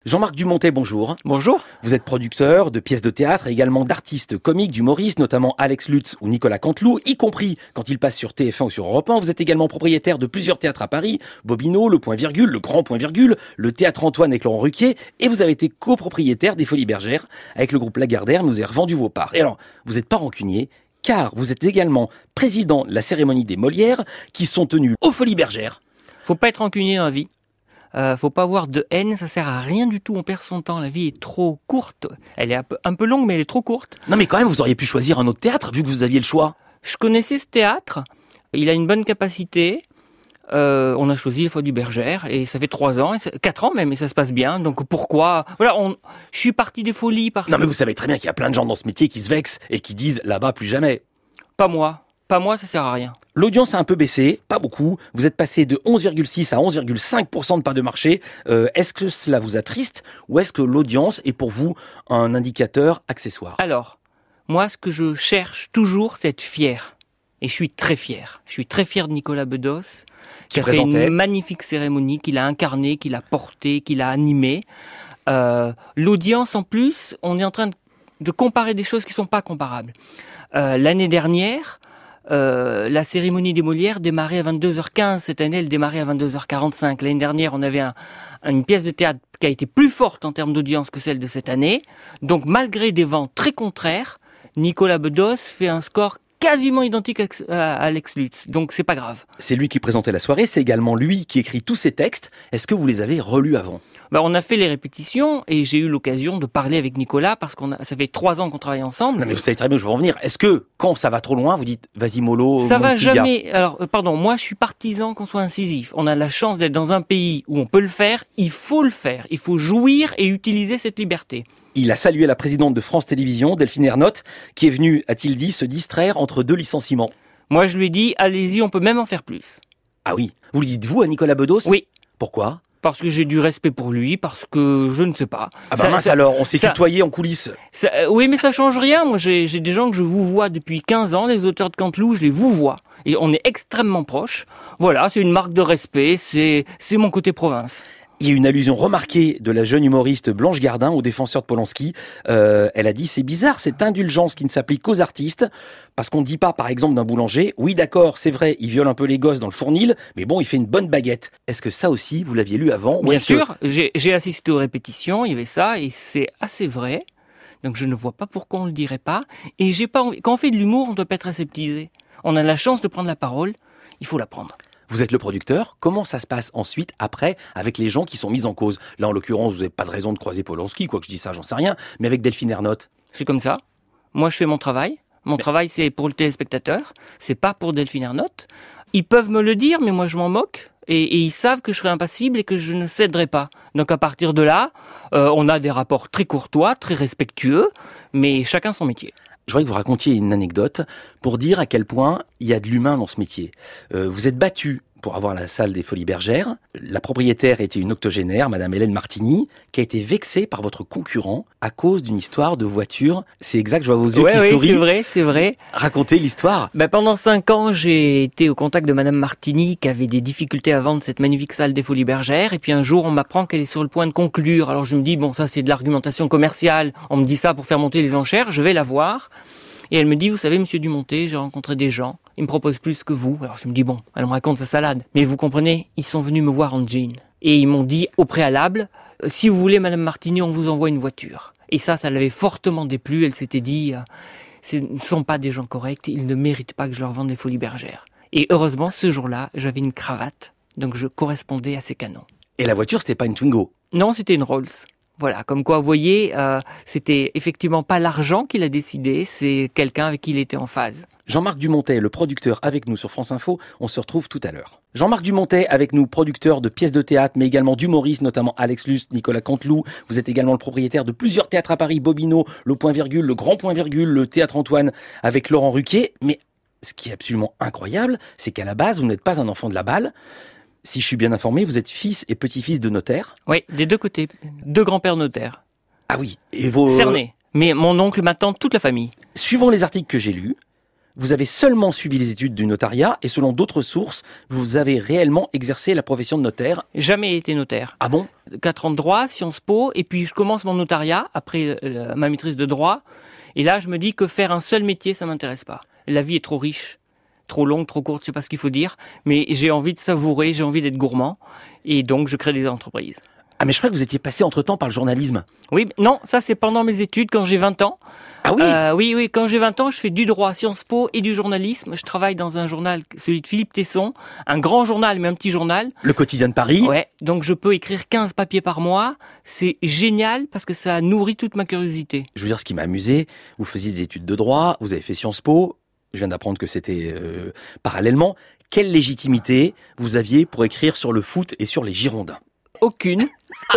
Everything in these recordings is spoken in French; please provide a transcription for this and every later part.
Jean-Marc Dumontet, bonjour. Bonjour. Vous êtes producteur de pièces de théâtre et également d'artistes comiques, d'humoristes, notamment Alex Lutz ou Nicolas Canteloup, y compris quand ils passent sur TF1 ou sur Europe 1. Vous êtes également propriétaire de plusieurs théâtres à Paris, Bobino, le Point Virgule, le Grand Point Virgule, le Théâtre Antoine avec Laurent Ruquier, et vous avez été copropriétaire des Folies Bergères avec le groupe Lagardère, nous avez revendu vos parts. Et alors, vous n'êtes pas rancunier, car vous êtes également président de la cérémonie des Molières qui sont tenues aux Folies Bergères. Faut pas être rancunier dans la vie. Faut pas avoir de haine, ça sert à rien du tout, on perd son temps, la vie est trop courte. Elle est un peu longue, mais elle est trop courte. Non mais quand même, vous auriez pu choisir un autre théâtre, vu que vous aviez le choix. Je connaissais ce théâtre, il a une bonne capacité, on a choisi les Folies Bergères, et ça fait 3 ans, 4 ans même, et ça se passe bien, donc pourquoi... Voilà, je suis parti des Folies parce que... Non mais vous savez très bien qu'il y a plein de gens dans ce métier qui se vexent et qui disent là-bas plus jamais. Pas moi, ça sert à rien. L'audience a un peu baissé, pas beaucoup. Vous êtes passé de 11,6 à 11,5% de part de marché. Est-ce que cela vous attriste ou est-ce que l'audience est pour vous un indicateur accessoire ? Alors, moi, ce que je cherche toujours, c'est être fier. Et je suis très fier. Je suis très fier de Nicolas Bedos, qui a fait une magnifique cérémonie, qu'il a incarnée, qu'il a portée, qu'il a animée. L'audience, en plus, on est en train de comparer des choses qui sont pas comparables. L'année dernière, la cérémonie des Molières démarrait à 22h15. Cette année, elle démarrait à 22h45. L'année dernière, on avait une pièce de théâtre qui a été plus forte en termes d'audience que celle de cette année. Donc, malgré des vents très contraires, Nicolas Bedos fait un score quasiment identique à Alex Lutz. Donc, c'est pas grave. C'est lui qui présentait la soirée. C'est également lui qui écrit tous ses textes. Est-ce que vous les avez relus avant ? On a fait les répétitions et j'ai eu l'occasion de parler avec Nicolas parce ça fait 3 ans qu'on travaille ensemble. Non mais vous savez très bien où je veux en venir. Est-ce que, quand ça va trop loin, vous dites, vas-y mollo, ça va petit gars. jamais. Alors, moi je suis partisan qu'on soit incisif. On a la chance d'être dans un pays où on peut le faire. Il faut le faire. Il faut jouir et utiliser cette liberté. Il a salué la présidente de France Télévisions, Delphine Ernotte, qui est venue, a-t-il dit, se distraire entre 2 licenciements. Moi je lui ai dit, allez-y, on peut même en faire plus. Ah oui. Vous lui dites vous à Nicolas Bedos ? Oui. Pourquoi ? Parce que j'ai du respect pour lui, parce que je ne sais pas. Ah bah mince alors, on s'est tutoyé en coulisses. Oui, mais ça change rien. Moi, j'ai des gens que je vous vois depuis 15 ans, les auteurs de Canteloup, je les vous vois. Et on est extrêmement proches. Voilà, c'est une marque de respect, c'est mon côté province. Il y a une allusion remarquée de la jeune humoriste Blanche Gardin au défenseur de Polanski. Elle a dit, c'est bizarre cette indulgence qui ne s'applique qu'aux artistes, parce qu'on ne dit pas, par exemple, d'un boulanger, oui d'accord, c'est vrai, il viole un peu les gosses dans le fournil, mais bon, il fait une bonne baguette. Est-ce que ça aussi, vous l'aviez lu avant ? Bien sûr, j'ai assisté aux répétitions, il y avait ça, et c'est assez vrai. Donc je ne vois pas pourquoi on le dirait pas. Et j'ai pas envie... Quand on fait de l'humour, on doit pas être aseptisé. On a la chance de prendre la parole, il faut la prendre. Vous êtes le producteur, comment ça se passe ensuite, après, avec les gens qui sont mis en cause ? Là, en l'occurrence, vous n'avez pas de raison de croiser Polanski, quoi que je dis ça, j'en sais rien, mais avec Delphine Ernotte. C'est comme ça. Moi, je fais mon travail. Mon travail, c'est pour le téléspectateur, c'est pas pour Delphine Ernotte. Ils peuvent me le dire, mais moi, je m'en moque. Et ils savent que je serai impassible et que je ne céderai pas. Donc, à partir de là, on a des rapports très courtois, très respectueux, mais chacun son métier. Je voudrais que vous racontiez une anecdote pour dire à quel point il y a de l'humain dans ce métier. Vous êtes battu pour avoir la salle des Folies Bergères. La propriétaire était une octogénaire, Madame Hélène Martini, qui a été vexée par votre concurrent à cause d'une histoire de voiture. C'est exact, je vois vos yeux qui sourient. C'est vrai. Racontez l'histoire. Pendant 5 ans, j'ai été au contact de Madame Martini, qui avait des difficultés à vendre cette magnifique salle des Folies Bergères. Et puis un jour, on m'apprend qu'elle est sur le point de conclure. Alors je me dis, bon, ça c'est de l'argumentation commerciale. On me dit ça pour faire monter les enchères. Je vais la voir. Et elle me dit, vous savez, monsieur Dumontet, j'ai rencontré des gens, ils me proposent plus que vous. Alors je me dis, bon, elle me raconte sa salade. Mais vous comprenez, ils sont venus me voir en jean. Et ils m'ont dit, au préalable, si vous voulez, madame Martini, on vous envoie une voiture. Et ça l'avait fortement déplu. Elle s'était dit, ce ne sont pas des gens corrects, ils ne méritent pas que je leur vende les Folies Bergères. Et heureusement, ce jour-là, j'avais une cravate, donc je correspondais à ces canons. Et la voiture, c'était pas une Twingo ? Non, c'était une Rolls. Voilà, comme quoi, vous voyez, c'était effectivement pas l'argent qu'il a décidé, c'est quelqu'un avec qui il était en phase. Jean-Marc Dumontet, le producteur, avec nous sur France Info. On se retrouve tout à l'heure. Jean-Marc Dumontet, avec nous, producteur de pièces de théâtre, mais également d'humoristes, notamment Alex Lutz, Nicolas Canteloup. Vous êtes également le propriétaire de plusieurs théâtres à Paris, Bobino, le Point Virgule, le Grand Point Virgule, le Théâtre Antoine, avec Laurent Ruquier. Mais ce qui est absolument incroyable, c'est qu'à la base, vous n'êtes pas un enfant de la balle. Si je suis bien informé, vous êtes fils et petit-fils de notaire. Oui, des deux côtés. 2 grands-pères notaires. Ah oui. Et vos... Cerné. Mais mon oncle, ma tante, toute la famille. Suivant les articles que j'ai lus, Vous avez seulement suivi les études du notariat et selon d'autres sources, vous avez réellement exercé la profession de notaire. Jamais été notaire. Ah bon ? 4 ans de droit, Sciences Po, et puis je commence mon notariat après ma maîtrise de droit. Et là, je me dis que faire un seul métier, ça m'intéresse pas. La vie est trop riche, trop longue, trop courte, je sais pas ce qu'il faut dire, mais j'ai envie de savourer, j'ai envie d'être gourmand, et donc je crée des entreprises. Ah mais je crois que vous étiez passé entre-temps par le journalisme. Oui, non, ça c'est pendant mes études, quand j'ai 20 ans. Ah oui Oui, quand j'ai 20 ans, je fais du droit, Sciences Po et du journalisme. Je travaille dans un journal, celui de Philippe Tesson, un grand journal, mais un petit journal. Le Quotidien de Paris. Ouais, donc je peux écrire 15 papiers par mois. C'est génial parce que ça nourrit toute ma curiosité. Je veux dire, ce qui m'a amusé, vous faisiez des études de droit, vous avez fait Sciences Po, je viens d'apprendre que c'était parallèlement. Quelle légitimité vous aviez pour écrire sur le foot et sur les Girondins ? Aucune,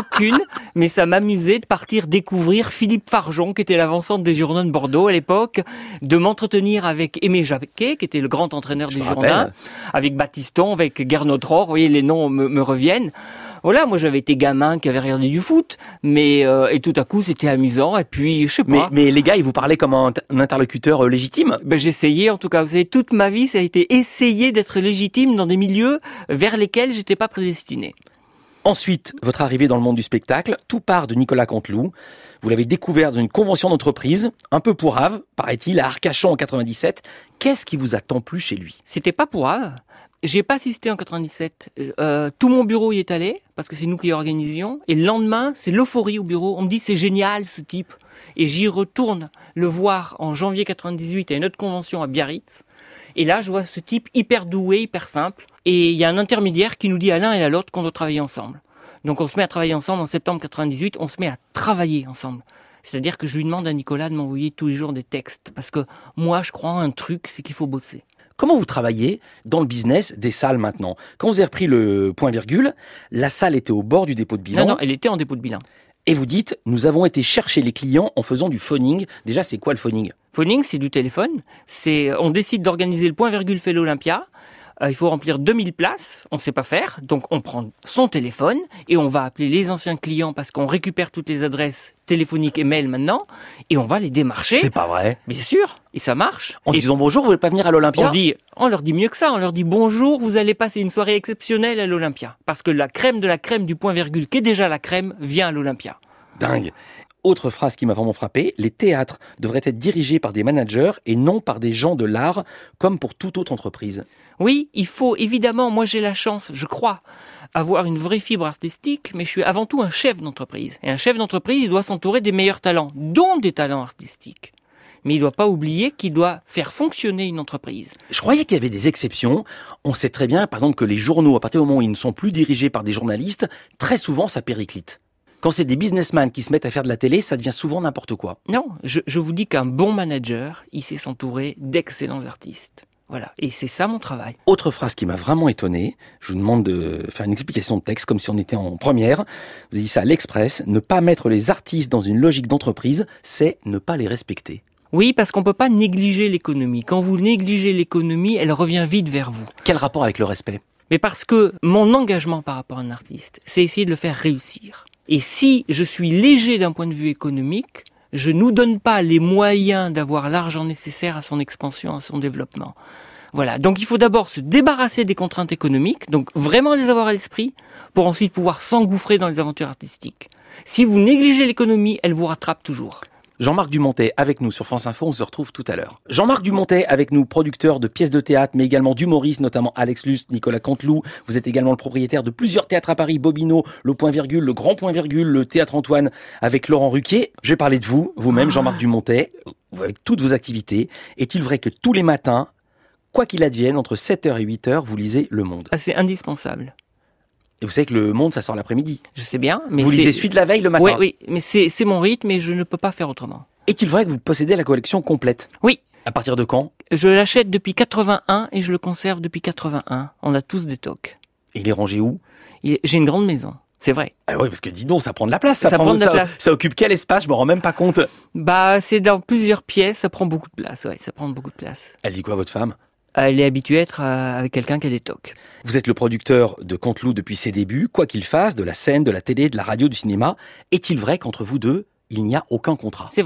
mais ça m'amusait de partir découvrir Philippe Farjon, qui était l'avant-centre des Girondins de Bordeaux à l'époque, de m'entretenir avec Aimé Jacquet, qui était le grand entraîneur des Girondins, avec Baptiston, avec Gernot Rohr, vous voyez, les noms me reviennent. Voilà, moi j'avais été gamin qui avait regardé du foot, mais et tout à coup c'était amusant, et puis je sais pas. Mais les gars, ils vous parlaient comme un interlocuteur légitime ? Ben j'essayais en tout cas, vous savez, toute ma vie ça a été essayer d'être légitime dans des milieux vers lesquels j'étais pas prédestiné. Ensuite, votre arrivée dans le monde du spectacle, tout part de Nicolas Canteloup. Vous l'avez découvert dans une convention d'entreprise, un peu pourrave, paraît-il, à Arcachon en 97. Qu'est-ce qui vous a tant plu chez lui ? C'était pas pourrave. J'ai pas assisté en 97. Tout mon bureau y est allé, parce que c'est nous qui organisions. Et le lendemain, c'est l'euphorie au bureau. On me dit, c'est génial ce type. Et j'y retourne le voir en janvier 98 à une autre convention à Biarritz. Et là, je vois ce type hyper doué, hyper simple. Et il y a un intermédiaire qui nous dit à l'un et à l'autre qu'on doit travailler ensemble. Donc on se met à travailler ensemble en septembre 98, on se met à travailler ensemble. C'est-à-dire que je lui demande à Nicolas de m'envoyer tous les jours des textes. Parce que moi, je crois en un truc, c'est qu'il faut bosser. Comment vous travaillez dans le business des salles maintenant ? Quand vous avez repris le point-virgule, la salle était au bord du dépôt de bilan. Non, elle était en dépôt de bilan. Et vous dites, nous avons été chercher les clients en faisant du phoning. Déjà, c'est quoi le phoning ? Phoning, c'est du téléphone. On décide d'organiser le point-virgule fait l'Olympia. Il faut remplir 2000 places, on ne sait pas faire, donc on prend son téléphone et on va appeler les anciens clients parce qu'on récupère toutes les adresses téléphoniques et mails maintenant et on va les démarcher. C'est pas vrai ? Bien sûr, et ça marche. En disant bonjour, vous voulez pas venir à l'Olympia ? On leur dit mieux que ça, on leur dit bonjour, vous allez passer une soirée exceptionnelle à l'Olympia. Parce que la crème de la crème du point-virgule, qui est déjà la crème, vient à l'Olympia. Dingue. Autre phrase qui m'a vraiment frappé, les théâtres devraient être dirigés par des managers et non par des gens de l'art, comme pour toute autre entreprise. Oui, il faut évidemment, moi j'ai la chance, je crois, avoir une vraie fibre artistique, mais je suis avant tout un chef d'entreprise. Et un chef d'entreprise, il doit s'entourer des meilleurs talents, dont des talents artistiques. Mais il ne doit pas oublier qu'il doit faire fonctionner une entreprise. Je croyais qu'il y avait des exceptions. On sait très bien, par exemple, que les journaux, à partir du moment où ils ne sont plus dirigés par des journalistes, très souvent ça périclite. Quand c'est des businessmen qui se mettent à faire de la télé, ça devient souvent n'importe quoi. Non, je vous dis qu'un bon manager, il sait s'entourer d'excellents artistes. Voilà, et c'est ça mon travail. Autre phrase qui m'a vraiment étonné, je vous demande de faire une explication de texte comme si on était en première. Vous avez dit ça à l'Express, ne pas mettre les artistes dans une logique d'entreprise, c'est ne pas les respecter. Oui, parce qu'on ne peut pas négliger l'économie. Quand vous négligez l'économie, elle revient vite vers vous. Quel rapport avec le respect ? Mais parce que mon engagement par rapport à un artiste, c'est essayer de le faire réussir. Et si je suis léger d'un point de vue économique, je ne nous donne pas les moyens d'avoir l'argent nécessaire à son expansion, à son développement. Voilà, donc il faut d'abord se débarrasser des contraintes économiques, donc vraiment les avoir à l'esprit, pour ensuite pouvoir s'engouffrer dans les aventures artistiques. Si vous négligez l'économie, elle vous rattrape toujours. Jean-Marc Dumontet avec nous sur France Info, on se retrouve tout à l'heure. Jean-Marc Dumontet avec nous, producteur de pièces de théâtre, mais également d'humoristes, notamment Alex Lutz, Nicolas Canteloup. Vous êtes également le propriétaire de plusieurs théâtres à Paris, Bobino, le Point-Virgule, le Grand Point-Virgule, le Théâtre Antoine avec Laurent Ruquier. Je vais parler de vous, vous-même, Jean-Marc Dumontet, avec toutes vos activités. Est-il vrai que tous les matins, quoi qu'il advienne, entre 7h et 8h, vous lisez Le Monde ? C'est indispensable. Et vous savez que Le Monde, ça sort l'après-midi. Je sais bien, mais vous lisez Suite de la veille le matin. Oui, mais c'est mon rythme et je ne peux pas faire autrement. Est-il vrai que vous possédez la collection complète ? Oui. À partir de quand ? Je l'achète depuis 81 et je le conserve depuis 81. On a tous des tocs. Et il est rangé où ? J'ai une grande maison, c'est vrai. Ah oui, parce que dis donc, ça prend de la place. Ça prend de la place. Ça occupe quel espace ? Je me rends même pas compte. C'est dans plusieurs pièces, ça prend beaucoup de place. Ouais, ça prend beaucoup de place. Elle dit quoi, votre femme ? Elle est habituée à être avec quelqu'un qui a des tocs. Vous êtes le producteur de Canteloup depuis ses débuts, quoi qu'il fasse, de la scène, de la télé, de la radio, du cinéma. Est-il vrai qu'entre vous deux, il n'y a aucun contrat ? C'est vrai.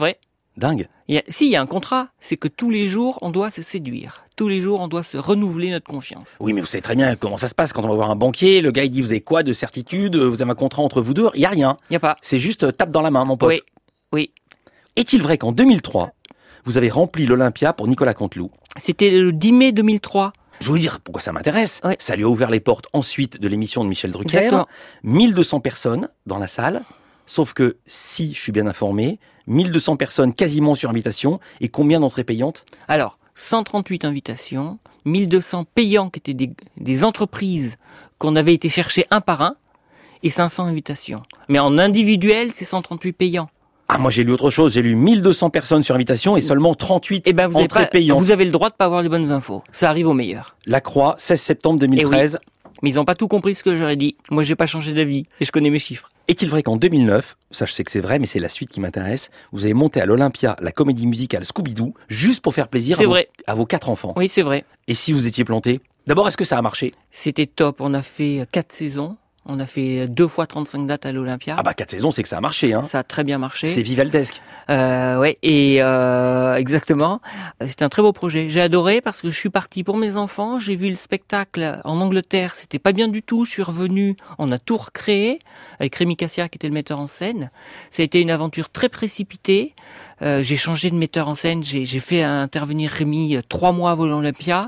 Dingue. Il y a un contrat, c'est que tous les jours, on doit se séduire. Tous les jours, on doit se renouveler notre confiance. Oui, mais vous savez très bien comment ça se passe quand on va voir un banquier. Le gars, il dit, vous avez quoi de certitude? Vous avez un contrat entre vous deux? Il y a rien. Il y a pas. C'est juste tape dans la main, mon pote. Oui, oui. Est-il vrai qu'en 2003, vous avez rempli l'Olympia pour Nicolas Canteloup? C'était le 10 mai 2003. Je vais vous dire pourquoi ça m'intéresse. Ouais. Ça lui a ouvert les portes ensuite de l'émission de Michel Drucker. Exactement. 1200 personnes dans la salle. Sauf que, si je suis bien informé, 1200 personnes quasiment sur invitation. Et combien d'entrées payantes? Alors, 138 invitations, 1200 payants qui étaient des entreprises qu'on avait été chercher un par un, et 500 invitations. Mais en individuel, c'est 138 payants. Ah, moi j'ai lu autre chose. J'ai lu 1200 personnes sur invitation et seulement 38 entrées payantes. Vous avez le droit de pas avoir les bonnes infos. Ça arrive au meilleur. La Croix, 16 septembre 2013. Mais ils n'ont pas tout compris ce que j'aurais dit. Moi, j'ai pas changé d'avis et je connais mes chiffres. Est-il vrai qu'en 2009, ça je sais que c'est vrai, mais c'est la suite qui m'intéresse, vous avez monté à l'Olympia la comédie musicale Scooby-Doo, juste pour faire plaisir à vos 4 enfants? Oui, c'est vrai. Et si vous étiez planté? D'abord, est-ce que ça a marché? C'était top. On a fait 4 saisons. On a fait 2 fois 35 dates à l'Olympia. Ah bah 4 saisons, c'est que ça a marché, hein. Ça a très bien marché. C'est vivaldesque. Ouais, et exactement. C'était un très beau projet. J'ai adoré parce que je suis parti pour mes enfants. J'ai vu le spectacle en Angleterre. C'était pas bien du tout. Je suis revenu. On a tout recréé avec Rémi Cassia qui était le metteur en scène. Ça a été une aventure très précipitée. J'ai changé de metteur en scène. J'ai fait intervenir Rémi 3 mois avant l'Olympia.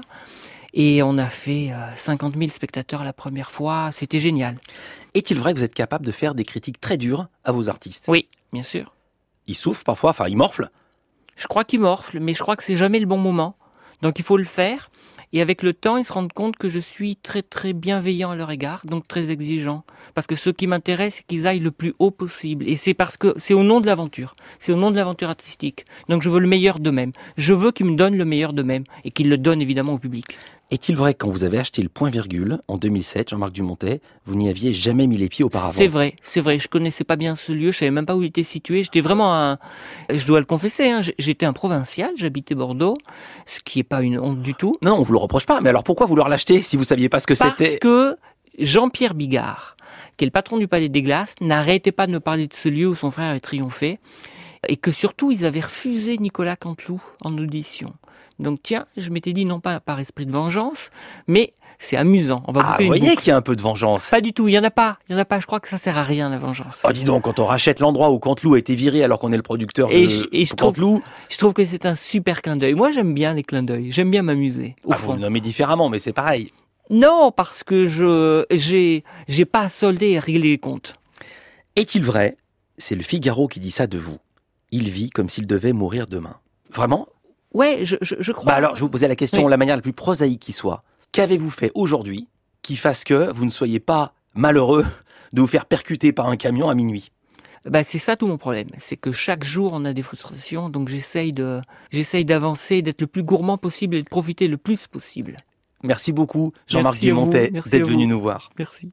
Et on a fait 50 000 spectateurs la première fois. C'était génial. Est-il vrai que vous êtes capable de faire des critiques très dures à vos artistes? Oui, bien sûr. Ils souffrent parfois, enfin ils morflent. Je crois qu'ils morflent, mais je crois que c'est jamais le bon moment. Donc il faut le faire. Et avec le temps, ils se rendent compte que je suis très très bienveillant à leur égard, donc très exigeant. Parce que ce qui m'intéresse, c'est qu'ils aillent le plus haut possible. Et c'est parce que c'est au nom de l'aventure. C'est au nom de l'aventure artistique. Donc je veux le meilleur d'eux-mêmes. Je veux qu'ils me donnent le meilleur d'eux-mêmes. Et qu'ils le donnent évidemment au public. Est-il vrai que quand vous avez acheté le Point Virgule en 2007, Jean-Marc Dumontet, vous n'y aviez jamais mis les pieds auparavant? C'est vrai. Je connaissais pas bien ce lieu, je savais même pas où il était situé. J'étais vraiment je dois le confesser, hein, j'étais un provincial, j'habitais Bordeaux, ce qui est pas une honte du tout. Non, on vous le reproche pas, mais alors pourquoi vouloir l'acheter si vous saviez pas ce que c'était? Parce que Jean-Pierre Bigard, qui est le patron du Palais des Glaces, n'arrêtait pas de me parler de ce lieu où son frère avait triomphé, et que surtout ils avaient refusé Nicolas Canteloup en audition. Donc tiens, je m'étais dit non pas par esprit de vengeance, mais c'est amusant. On va boucler une boucle. Vous voyez qu'il y a un peu de vengeance. Pas du tout, il y en a pas. Je crois que ça sert à rien la vengeance. Oh dis donc, quand on rachète l'endroit où Canteloup a été viré alors qu'on est le producteur de Canteloup. Je trouve que c'est un super clin d'œil. Moi j'aime bien les clins d'œil, j'aime bien m'amuser. Vous le nommez différemment, mais c'est pareil. Non, parce que j'ai pas à solder et à régler les comptes. Est-il vrai? C'est le Figaro qui dit ça de vous. Il vit comme s'il devait mourir demain. Vraiment? Ouais, je crois. Bah alors, je vais vous poser la question de la manière la plus prosaïque qui soit. Qu'avez-vous fait aujourd'hui qui fasse que vous ne soyez pas malheureux de vous faire percuter par un camion à minuit? Bah, c'est ça tout mon problème. C'est que chaque jour, on a des frustrations. Donc, j'essaye d'avancer, d'être le plus gourmand possible et de profiter le plus possible. Merci beaucoup, Jean-Marc Dumontet, d'être venu nous voir. Merci.